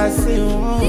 Baba see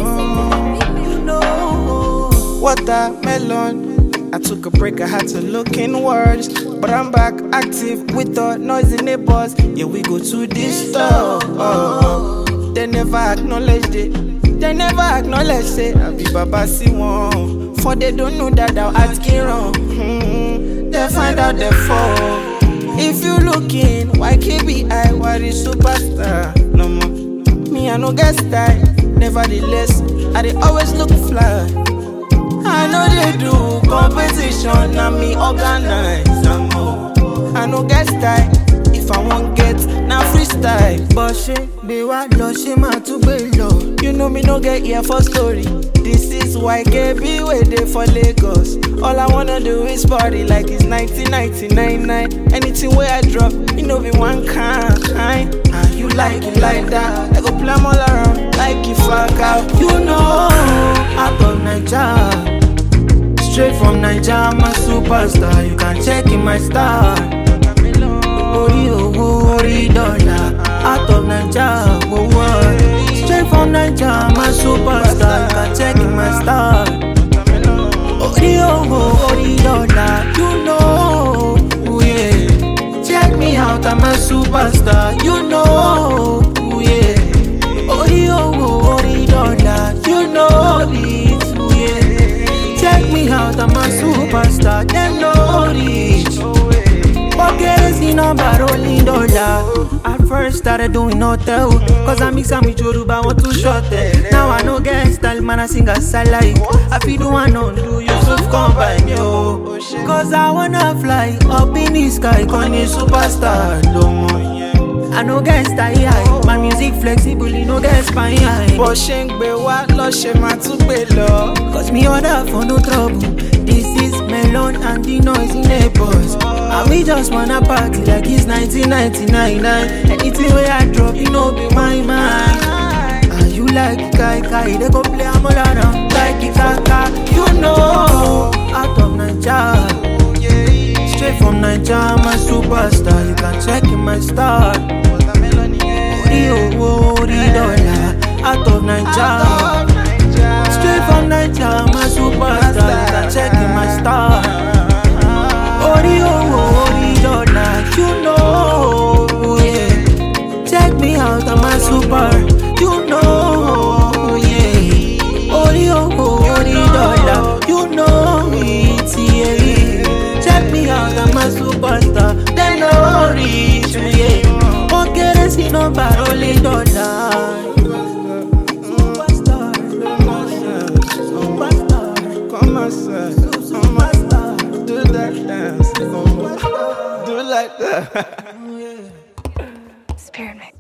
watermelon. I took a break, I had to look inwards, but I'm back active with the noisy neighbors. Yeah, we go to this store. They never acknowledged it. They never acknowledged it. I be Baba see one. For they don't know that I'll ask it wrong. They find out they fall. If you looking, why KBI, what is superstar? No more. Me, I no get style. Nevertheless, I they always look fly. I know they do competition, and me organize some more. I no get style. If I won't get, now freestyle. But she be what low, she ma too below. You know me no get here for story. This is why KB waiting for Lagos. All I wanna do is party like it's 1999. Anything where I drop, you know be one kind. And you like it like that. I go play all around like if I out. You know, out of Nigeria. Straight from Nigeria, I'm a superstar. You can check in my star. Ori dollar. Out of Nigeria, straight from Nigeria, I'm a superstar. You can check in my star. Ori dollar. You know, yeah. Check me out, I'm a superstar. You know, yeah. Ori dollar. You know it, yeah. Check me out, I'm a superstar. Them know it. At first started doing hotel, cause I mix am with Yoruba, want to short it. Now I know get style, man, I sing a salary. I feel do one on do Yusuf combine, yo. Cause I wanna fly up in the sky, call me superstar, no more. I no get style, my music flexible, you no get spine. But shengbe wa lo she ma tu gbe lo. Cause me order for no trouble. This is Melon and the noisy neighbors. And we just wanna party like it's 1999. Anything where I drop, you know be my mind. And you like it, kai, they go play am all around. Like it, kaka, you know. Out of Nigeria, straight from Nigeria, I'm a superstar. You can check in my star. Ori dollar. Out of Nigeria, straight from Nigeria, I'm a superstar. You can check in my star. Ori dollar. You know, yeah. Check me out, I'm a super. You know, yeah. Ori dollar. You know it, yeah. Check me out, I'm a superstar. They know it, yeah. Okay, let's see no baroli dollar. Superstar. Come on, sir. Do that dance. Do like that. Spirit mix.